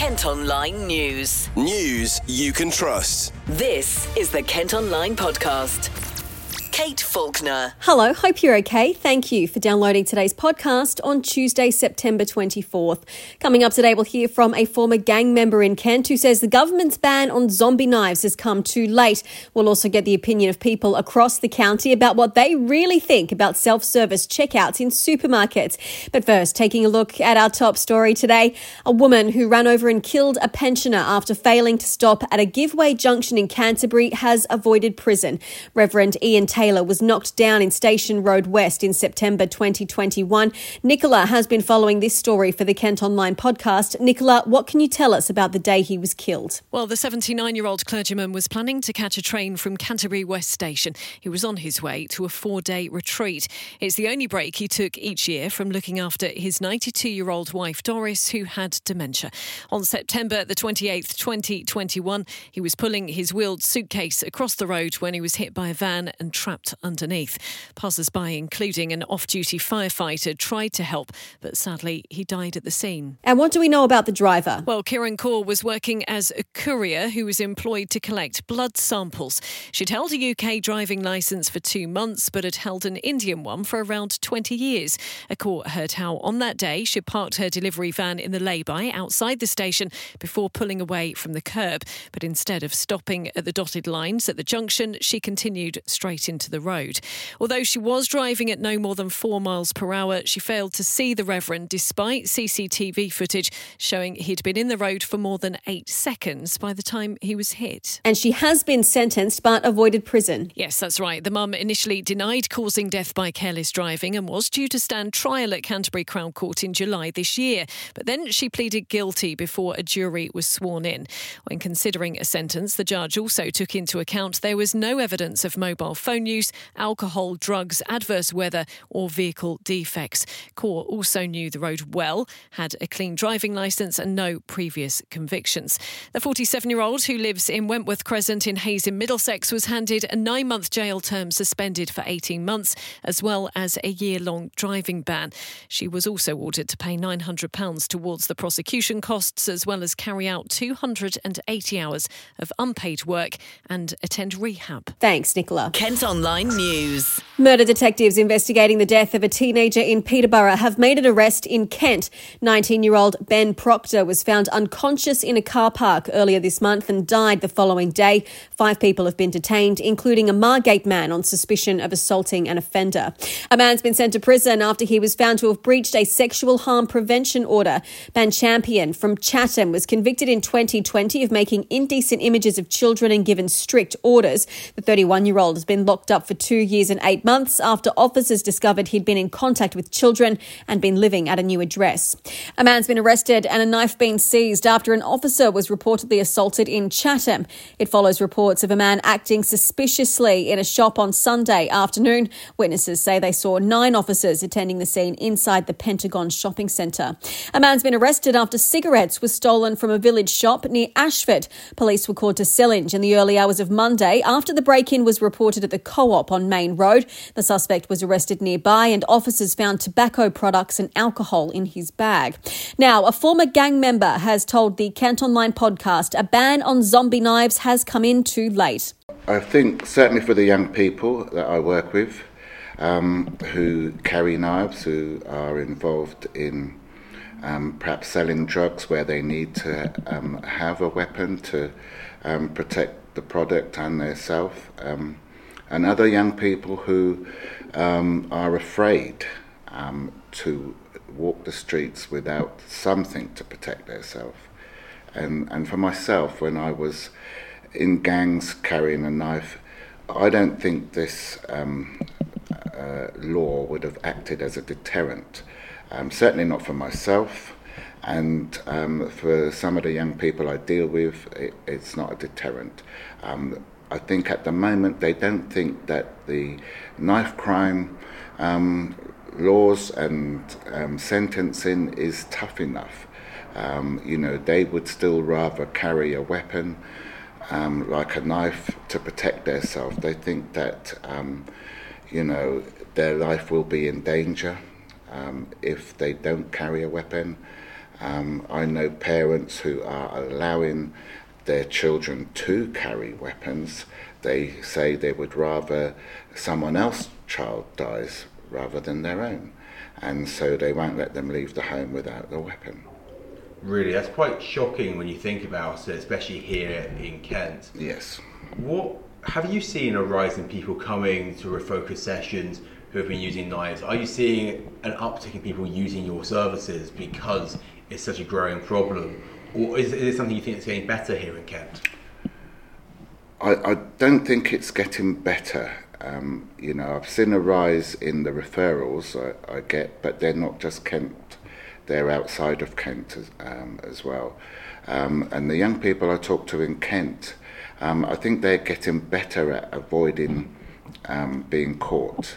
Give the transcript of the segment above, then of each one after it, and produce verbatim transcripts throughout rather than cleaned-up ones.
Kent Online News. News you can trust. This is the Kent Online Podcast. Kate Faulkner. Hello, hope you're okay. Thank you for downloading today's podcast on Tuesday, September twenty-fourth. Coming up today, we'll hear from a former gang member in Kent who says the government's ban on zombie knives has come too late. We'll also get the opinion of people across the county about what they really think about self-service checkouts in supermarkets. But first, taking a look at our top story today, a woman who ran over and killed a pensioner after failing to stop at a giveaway junction in Canterbury has avoided prison. Reverend Ian Taylor was knocked down in Station Road West in September twenty twenty-one. Nicola has been following this story for the Kent Online podcast. Nicola, what can you tell us about the day he was killed? Well, the seventy-nine-year-old clergyman was planning to catch a train from Canterbury West Station. He was on his way to a four-day retreat. It's the only break he took each year from looking after his ninety-two-year-old wife, Doris, who had dementia. On September the twenty-eighth, twenty twenty-one, he was pulling his wheeled suitcase across the road when he was hit by a van and trapped underneath. Passers-by, including an off-duty firefighter, tried to help, but sadly he died at the scene. And what do we know about the driver? Well, Kieran Kaur was working as a courier who was employed to collect blood samples. She'd held a U K driving licence for two months, but had held an Indian one for around twenty years. A court heard how on that day she parked her delivery van in the lay-by outside the station before pulling away from the curb. But instead of stopping at the dotted lines at the junction, she continued straight into the road. Although she was driving at no more than four miles per hour, she failed to see the Reverend despite C C T V footage showing he'd been in the road for more than eight seconds by the time he was hit. And she has been sentenced but avoided prison. Yes, that's right. The mum initially denied causing death by careless driving and was due to stand trial at Canterbury Crown Court in July this year. But then she pleaded guilty before a jury was sworn in. When considering a sentence, the judge also took into account there was no evidence of mobile phone use, alcohol, drugs, adverse weather or vehicle defects. Kaur also knew the road well, had a clean driving licence and no previous convictions. The forty-seven-year-old who lives in Wentworth Crescent in Hayes in Middlesex was handed a nine-month jail term suspended for eighteen months, as well as a year-long driving ban. She was also ordered to pay nine hundred pounds towards the prosecution costs, as well as carry out two hundred eighty hours of unpaid work and attend rehab. Thanks, Nicola. Kent Online News. Murder detectives investigating the death of a teenager in Peterborough have made an arrest in Kent. nineteen-year-old Ben Proctor was found unconscious in a car park earlier this month and died the following day. Five people have been detained, including a Margate man on suspicion of assaulting an offender. A man's been sent to prison after he was found to have breached a sexual harm prevention order. Ben Champion from Chatham was convicted in twenty twenty of making indecent images of children and given strict orders. The thirty-one-year-old has been locked up for two years and eight months after officers discovered he'd been in contact with children and been living at a new address. A man's been arrested and a knife been seized after an officer was reportedly assaulted in Chatham. It follows reports of a man acting suspiciously in a shop on Sunday afternoon. Witnesses say they saw nine officers attending the scene inside the Pentagon shopping centre. A man's been arrested after cigarettes were stolen from a village shop near Ashford. Police were called to Sellinge in the early hours of Monday after the break-in was reported at the Co-op on Main Road. The suspect was arrested nearby and officers found tobacco products and alcohol in his bag. Now, a former gang member has told the Kent Online podcast a ban on zombie knives has come in too late. I think certainly for the young people that I work with um, who carry knives, who are involved in um, perhaps selling drugs where they need to um, have a weapon to um, protect the product and themselves, um, and other young people who um, are afraid um, to walk the streets without something to protect themselves. And, and for myself, when I was in gangs carrying a knife, I don't think this um, uh, law would have acted as a deterrent. Um, certainly not for myself, and um, for some of the young people I deal with, it, it's not a deterrent. Um, I think at the moment they don't think that the knife crime um, laws and um, sentencing is tough enough. Um, you know, they would still rather carry a weapon um, like a knife to protect themselves. They think that, um, you know, their life will be in danger um, if they don't carry a weapon. Um, I know parents who are allowing their children to carry weapons. They say they would rather someone else's child dies rather than their own. And so they won't let them leave the home without a weapon. Really, that's quite shocking when you think about it, especially here in Kent. Yes. What have you seen a rise in people coming to Refocus sessions who have been using knives? Are you seeing an uptick in people using your services because it's such a growing problem? Or is, is it something you think is getting better here in Kent? I, I don't think it's getting better. Um, you know, I've seen a rise in the referrals I, I get, but they're not just Kent, they're outside of Kent as, um, as well. Um, and the young people I talk to in Kent, um, I think they're getting better at avoiding um, being caught.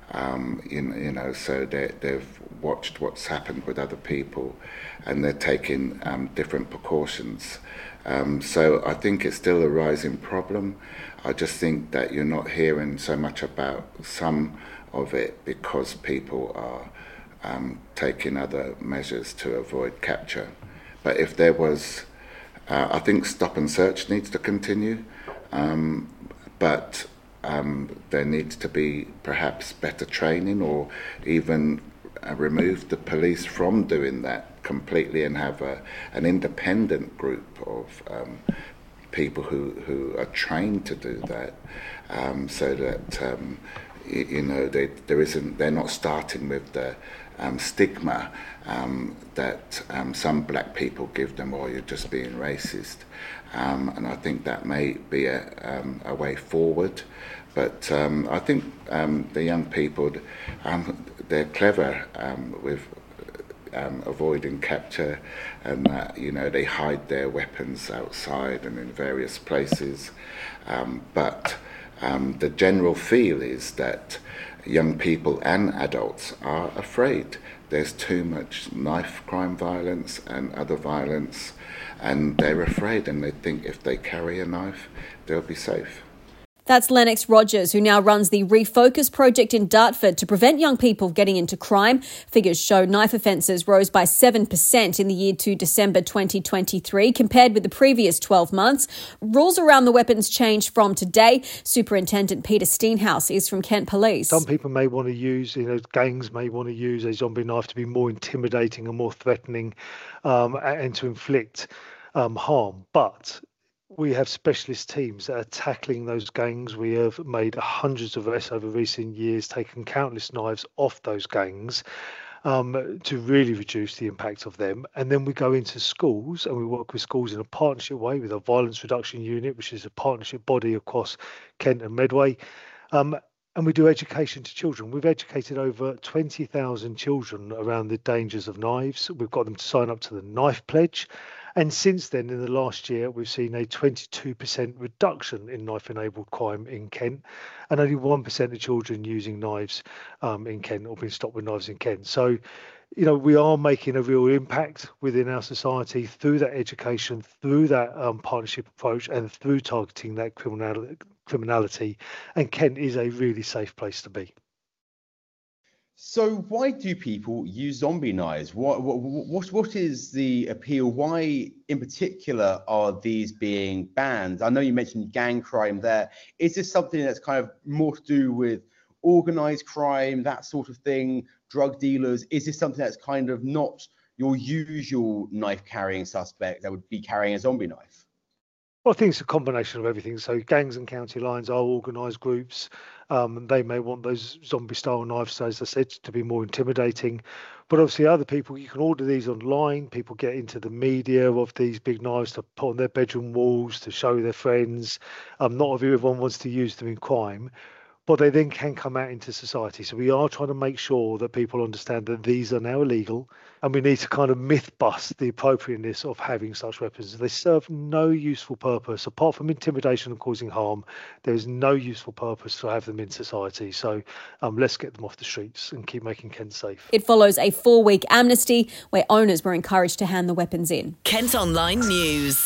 Um, you, you know, so they, they've watched what's happened with other people and they're taking um, different precautions. Um, so I think it's still a rising problem. I just think that you're not hearing so much about some of it because people are um, taking other measures to avoid capture. But if there was, uh, I think stop and search needs to continue, um, but um, there needs to be perhaps better training or even uh, remove the police from doing that completely and have a, an independent group of um, people who, who are trained to do that, um, so that um, you, you know they, there isn't they're not starting with the um, stigma um, that um, some black people give them, or you're just being racist. Um, and I think that may be a, um, a way forward. But um, I think um, the young people, um, they're clever um, with um, avoiding capture, and uh, you know they hide their weapons outside and in various places. Um, but um, the general feel is that young people and adults are afraid. There's too much knife crime violence and other violence, and they're afraid, and they think if they carry a knife, they'll be safe. That's Lennox Rogers, who now runs the Refocus project in Dartford to prevent young people getting into crime. Figures show knife offences rose by seven percent in the year to December twenty twenty-three, compared with the previous twelve months. Rules around the weapons changed from today. Superintendent Peter Steenhouse is from Kent Police. Some people may want to use, you know, gangs may want to use a zombie knife to be more intimidating and more threatening um, and to inflict um, harm. But we have specialist teams that are tackling those gangs. We have made hundreds of arrests over recent years, taken countless knives off those gangs um, to really reduce the impact of them. And then we go into schools and we work with schools in a partnership way with a violence reduction unit, which is a partnership body across Kent and Medway. Um, and we do education to children. We've educated over twenty thousand children around the dangers of knives. We've got them to sign up to the Knife Pledge. And since then, in the last year, we've seen a twenty-two percent reduction in knife-enabled crime in Kent, and only one percent of children using knives um, in Kent or being stopped with knives in Kent. So, you know, we are making a real impact within our society through that education, through that um, partnership approach, and through targeting that criminal criminality. And Kent is a really safe place to be. So why do people use zombie knives? What, what, what, what is the appeal? Why, in particular, are these being banned? I know you mentioned gang crime there. Is this something that's kind of more to do with organized crime, that sort of thing, drug dealers? Is this something that's kind of not your usual knife-carrying suspect that would be carrying a zombie knife? Well, I think it's a combination of everything. So gangs and county lines are organised groups. Um, they may want those zombie-style knives, as I said, to be more intimidating. But obviously other people, you can order these online. People get into the media of these big knives to put on their bedroom walls, to show their friends. Um, not everyone wants to use them in crime, but they then can come out into society. So we are trying to make sure that people understand that these are now illegal, and we need to kind of myth bust the appropriateness of having such weapons. They serve no useful purpose apart from intimidation and causing harm. There is no useful purpose to have them in society. So um, let's get them off the streets and keep making Kent safe. It follows a four-week amnesty where owners were encouraged to hand the weapons in. Kent Online News.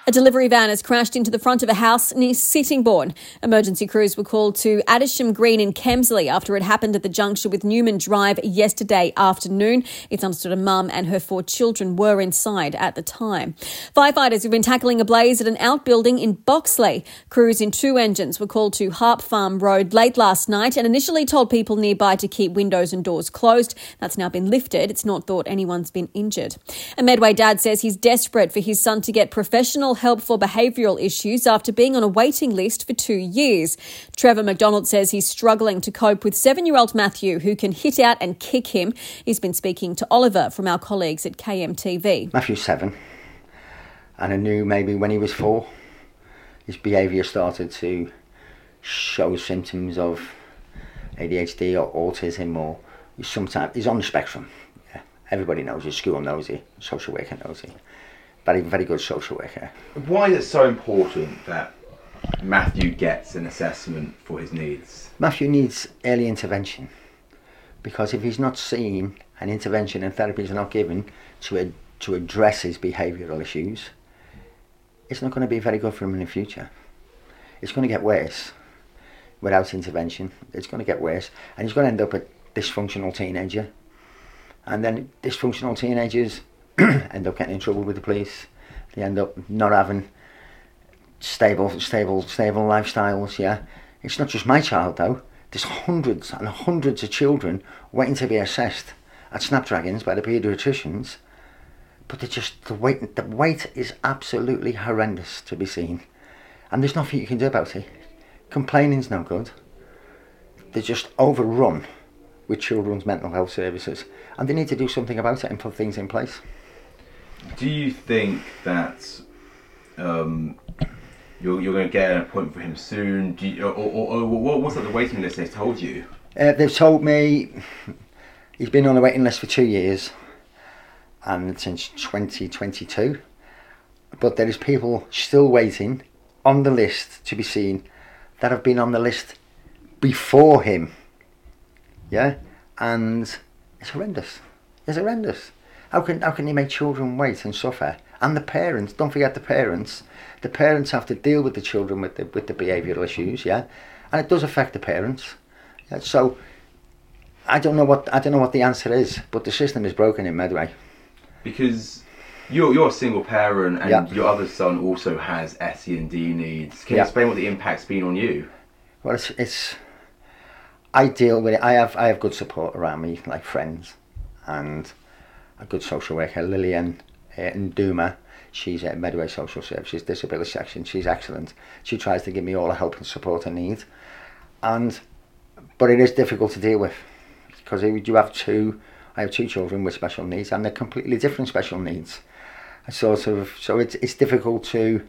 A delivery van has crashed into the front of a house near Sittingbourne. Emergency crews were called to Addisham Green in Kemsley after it happened at the junction with Newman Drive yesterday afternoon. It's understood a mum and her four children were inside at the time. Firefighters have been tackling a blaze at an outbuilding in Boxley. Crews in two engines were called to Harp Farm Road late last night and initially told people nearby to keep windows and doors closed. That's now been lifted. It's not thought anyone's been injured. A Medway dad says he's desperate for his son to get professional help for behavioural issues after being on a waiting list for two years. Trevor McDonald says he's struggling to cope with seven-year-old Matthew, who can hit out and kick him. He's been speaking to Oliver from our colleagues at K M T V. Matthew's seven, and I knew maybe when he was four, his behaviour started to show symptoms of A D H D or autism, or sometimes he's on the spectrum. Yeah. Everybody knows it, school knows it, social worker knows it. Very, very good social worker. Why is it so important that Matthew gets an assessment for his needs? Matthew needs early intervention, because if he's not seen and intervention and therapies are not given to ad- to address his behavioural issues, it's not going to be very good for him in the future. It's going to get worse without intervention. It's going to get worse, and he's going to end up a dysfunctional teenager, and then dysfunctional teenagers end up getting in trouble with the police. They end up not having stable, stable, stable lifestyles. Yeah, it's not just my child though. There's hundreds and hundreds of children waiting to be assessed at Snapdragons by the paediatricians, but they're just the wait. The wait is absolutely horrendous to be seen, and there's nothing you can do about it. Complaining's no good. They're just overrun with children's mental health services, and they need to do something about it and put things in place. Do you think that um, you're, you're going to get an appointment for him soon? Do you, or, or, or what's like the waiting list they've told you? Uh, they've told me he's been on the waiting list for two years, and since twenty twenty-two. But there is people still waiting on the list to be seen that have been on the list before him. Yeah, and it's horrendous. It's horrendous. How can how can you make children wait and suffer? And the parents, don't forget the parents. The parents have to deal with the children with the with the behavioural issues, yeah, and it does affect the parents. Yeah, so I don't know what I don't know what the answer is, but the system is broken in Medway. Because you're you're a single parent, and yeah. your other son also has S E N D needs. Can yeah. you explain what the impact's been on you? Well, it's it's. I deal with it. I have I have good support around me, like friends, and a good social worker, Lillian uh, Nduma. She's at Medway Social Services Disability Section. She's excellent. She tries to give me all the help and support I need, and but it is difficult to deal with, because you have two. I have two children with special needs, and they're completely different special needs. Sort of, so it's it's difficult to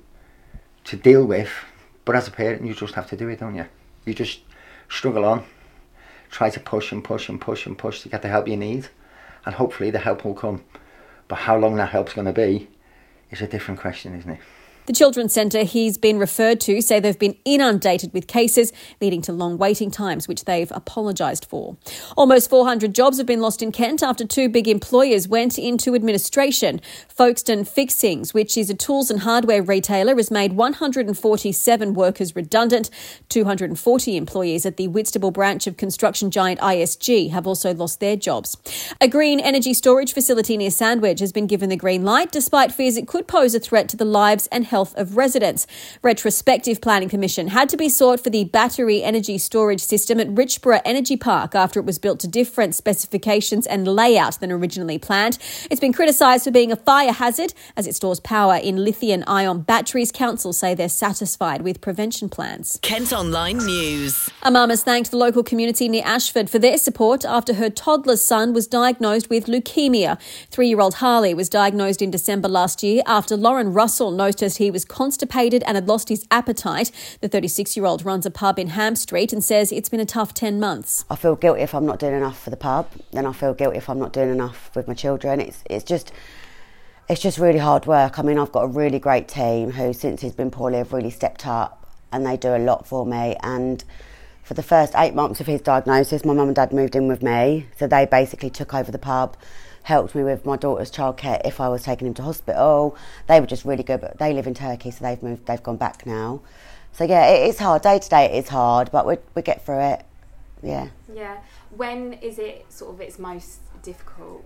to deal with. But as a parent, you just have to do it, don't you? You just struggle on. Try to push and push and push and push to get the help you need, and hopefully the help will come. But how long that help's going to be is a different question, isn't it? The Children's Centre he's been referred to say they've been inundated with cases, leading to long waiting times, which they've apologised for. Almost four hundred jobs have been lost in Kent after two big employers went into administration. Folkestone Fixings, which is a tools and hardware retailer, has made one hundred forty-seven workers redundant. two hundred forty employees at the Whitstable branch of construction giant I S G have also lost their jobs. A green energy storage facility near Sandwich has been given the green light, despite fears it could pose a threat to the lives and health of residents. Retrospective planning permission had to be sought for the battery energy storage system at Richborough Energy Park after it was built to different specifications and layout than originally planned. It's been criticised for being a fire hazard as it stores power in lithium-ion batteries. Council say they're satisfied with prevention plans. Kent Online News. A mum has thanked the local community near Ashford for their support after her toddler son was diagnosed with leukemia. Three-year-old Harley was diagnosed in December last year after Lauren Russell noticed he was constipated and had lost his appetite. The thirty-six-year-old runs a pub in Ham Street and says it's been a tough ten months. I feel guilty if I'm not doing enough for the pub. Then I feel guilty if I'm not doing enough with my children. It's it's just it's just really hard work. I mean, I've got a really great team who, since he's been poorly, have really stepped up, and they do a lot for me. And for the first eight months of his diagnosis, my mum and dad moved in with me, so they basically took over the pub, helped me with my daughter's childcare if I was taking him to hospital. They were just really good, but they live in Turkey, so they've moved, they've gone back now. So yeah, it, it's hard. Day to day it is hard, but we we get through it. Yeah. Yeah. When is it sort of its most difficult?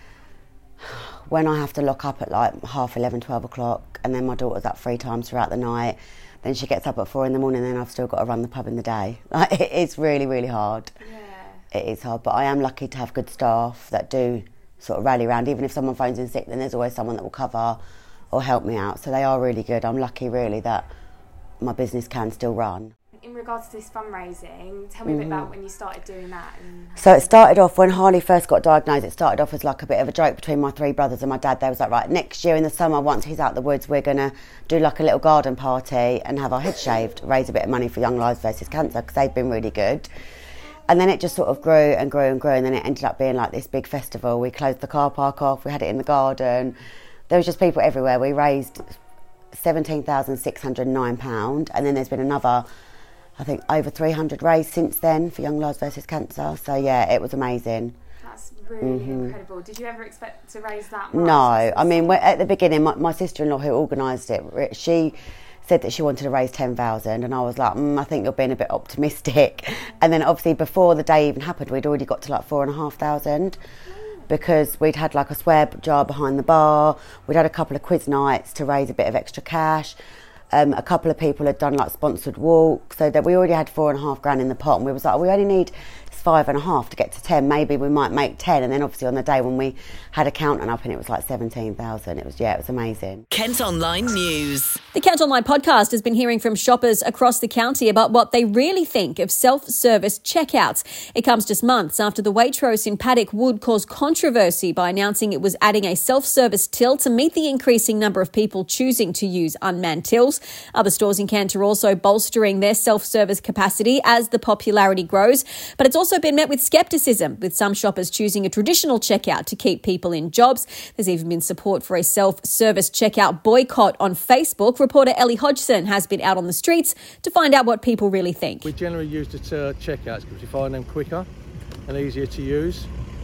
When I have to lock up at like half eleven, twelve o'clock, and then my daughter's up three times throughout the night. Then she gets up at four in the morning, and then I've still got to run the pub in the day. Like, it, it's really, really hard. Yeah. It is hard, but I am lucky to have good staff that do sort of rally around. Even if someone phones in sick, then there's always someone that will cover or help me out. So they are really good. I'm lucky, really, that my business can still run. In regards to this fundraising, tell me a bit about when you started doing that. And so it started off, when Harley first got diagnosed, it started off as like a bit of a joke between my three brothers and my dad. They was like, right, next year in the summer, once he's out the woods, we're going to do like a little garden party and have our heads shaved, raise a bit of money for Young Lives versus Cancer, because they've been really good. And then it just sort of grew and grew and grew, and then it ended up being like this big festival. We closed the car park off, we had it in the garden. There was just people everywhere. We raised seventeen thousand six hundred nine pounds, and then there's been another, I think, over three hundred raised since then for Young Lives versus Cancer. So yeah, it was amazing. That's really mm-hmm. incredible. Did you ever expect to raise that much? No, I mean, at the beginning, my, my sister-in-law who organised it, she said that she wanted to raise ten thousand, and I was like, mm, I think you're being a bit optimistic. And then obviously before the day even happened, we'd already got to like four and a half thousand, because we'd had like a swear jar behind the bar, we'd had a couple of quiz nights to raise a bit of extra cash. Um, a couple of people had done like sponsored walks, so that we already had four and a half grand in the pot, and we was like, oh, we only need five and a half to get to ten, maybe we might make ten. And then obviously on the day when we had a counting up and it was like seventeen thousand, it was, yeah, it was amazing. Kent Online News. The Kent Online podcast has been hearing from shoppers across the county about what they really think of self-service checkouts. It comes just months after the Waitrose in Paddock Wood caused controversy by announcing it was adding a self-service till to meet the increasing number of people choosing to use unmanned tills. Other stores in Kent are also bolstering their self-service capacity as the popularity grows, but it's also been met with scepticism, with some shoppers choosing a traditional checkout to keep people in jobs. There's even been support for a self-service checkout boycott on Facebook. Reporter Ellie Hodgson has been out on the streets to find out what people really think. We generally use the uh, checkouts because we find them quicker and easier to use.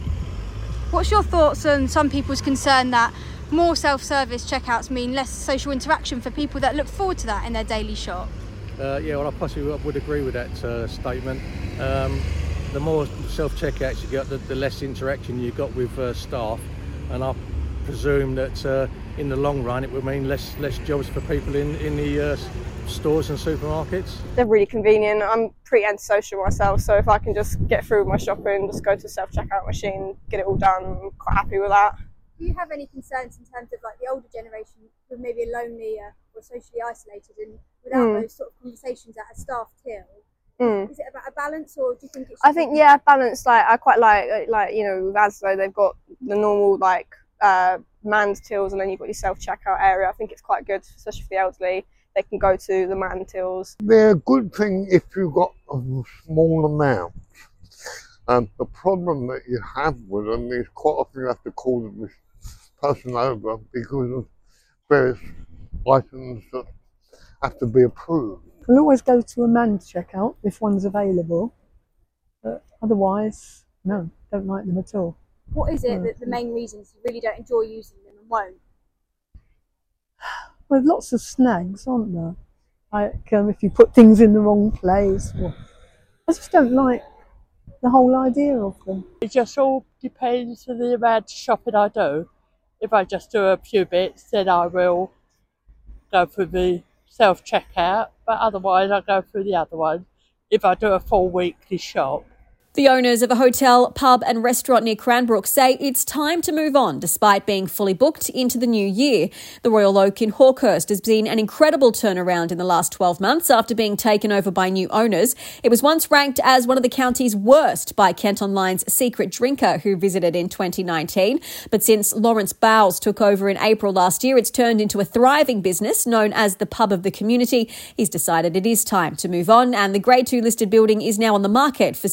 What's your thoughts on some people's concern that more self-service checkouts mean less social interaction for people that look forward to that in their daily shop? Uh, yeah, well, I possibly would agree with that uh, statement. Um, the more self-checkouts you get, the, the less interaction you got with uh, staff, and I presume that uh, in the long run it will mean less less jobs for people in, in the uh, stores and supermarkets. They're really convenient. I'm pretty antisocial myself, so if I can just get through my shopping, just go to a self-checkout machine, get it all done, I'm quite happy with that. Do you have any concerns in terms of like the older generation who maybe are lonely uh, or socially isolated and without mm. those sort of conversations at a staff till? Mm. Is it about a balance, or do you think it's? I think yeah, balance. Like I quite like like you know with Asda they've got the normal like uh, manned tills, and then you've got your self checkout area. I think it's quite good, especially for the elderly. They can go to the manned tills. They're a good thing if you've got a small amount. Um, the problem that you have with them is quite often you have to call the person over because of various items that have to be approved. We'll always go to a manned checkout if one's available, but otherwise, no, don't like them at all. What is it no. that the main reasons you really don't enjoy using them and won't? Well, lots of snags, aren't there? Like um, if you put things in the wrong place. Well, I just don't like the whole idea of them. It just all depends on the amount of shopping I do. If I just do a few bits, then I will go for the self-checkout, but otherwise I go through the other one if I do a full weekly shop. The owners of a hotel, pub and restaurant near Cranbrook say it's time to move on despite being fully booked into the new year. The Royal Oak in Hawkhurst has seen an incredible turnaround in the last twelve months after being taken over by new owners. It was once ranked as one of the county's worst by Kent Online's Secret Drinker, who visited in twenty nineteen. But since Lawrence Bowles took over in April last year, it's turned into a thriving business known as the Pub of the Community. He's decided it is time to move on, and the Grade two listed building is now on the market for seven hundred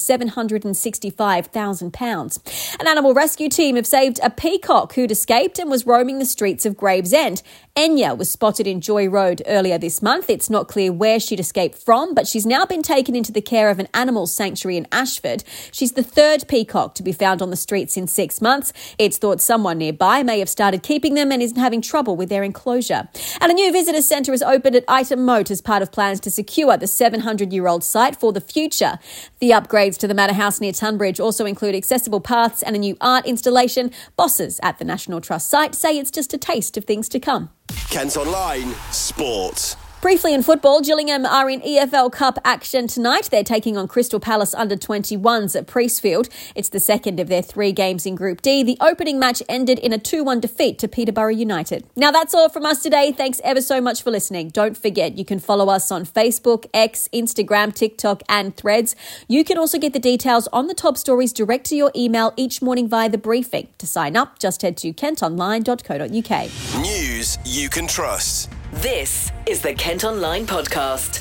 hundred sixty-five thousand pounds. An animal rescue team have saved a peacock who'd escaped and was roaming the streets of Gravesend. Enya was spotted in Joy Road earlier this month. It's not clear where she'd escaped from, but she's now been taken into the care of an animal sanctuary in Ashford. She's the third peacock to be found on the streets in six months. It's thought someone nearby may have started keeping them and is having trouble with their enclosure. And a new visitor centre is opened at Ighton Moat as part of plans to secure the seven hundred year old site for the future. The upgrades to the Manor House near Tunbridge also include accessible paths and a new art installation. Bosses at the National Trust site say it's just a taste of things to come. Kent Online Sport. Briefly in football, Gillingham are in E F L Cup action tonight. They're taking on Crystal Palace under twenty-ones at Priestfield. It's the second of their three games in Group D. The opening match ended in a two one defeat to Peterborough United. Now that's all from us today. Thanks ever so much for listening. Don't forget, you can follow us on Facebook, X, Instagram, TikTok and Threads. You can also get the details on the top stories direct to your email each morning via the briefing. To sign up, just head to kent online dot co dot uk. News you can trust. This is the Kent Online Podcast.